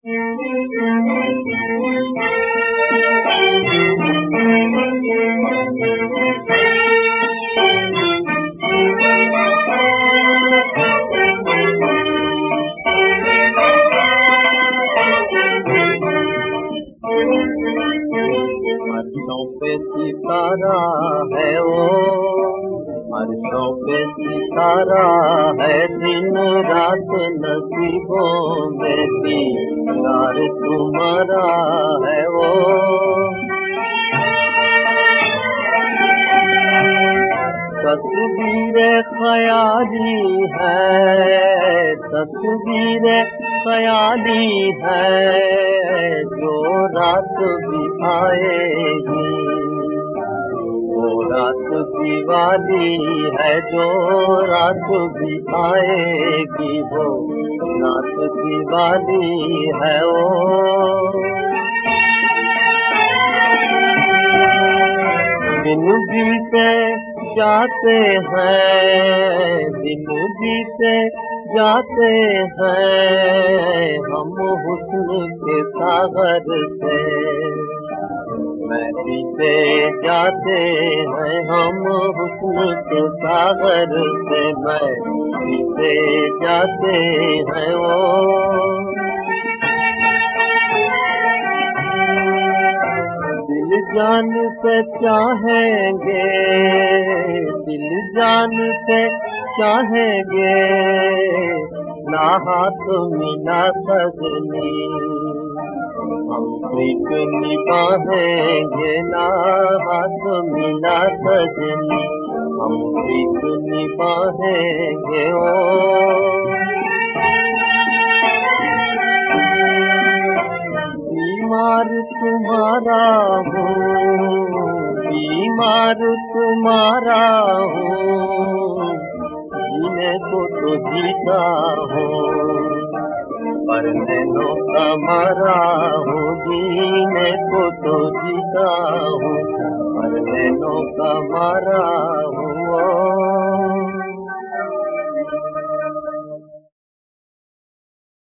अर्शों पे सितारा है वो, अर्शों पे सितारा है, दिन रात नसीबों में दीदार तुम्हारा है वो। तस्वीर ख़याली है, तस्वीर ख़याली है, जो रात भी आएगी वो रात दिवाली है, जो रात भी आएगी वो रात दिवाली है वो। दिन बीते जाते हैं, दिन बीते जाते हैं, हम हुस्न के सागर से बीते जाते हैं, हम हुस्न के सागर से बीते जाते हैं वो। दिल जान से चाहेंगे, दिल जान से चाहेंगे, ना हाथ मिला सजनी हम प्रीत निभाएंगे, ना हाथ मिला सजनी हम प्रीत निभाएंगे ओ। बीमार तुम्हारा हूँ, बीमार तुम्हारा हूँ, जीने को तो जीता हूँ, पर नैनों का मारा हूँ, जीने को तो जीता हूँ, पर नैनों का मारा हूँ।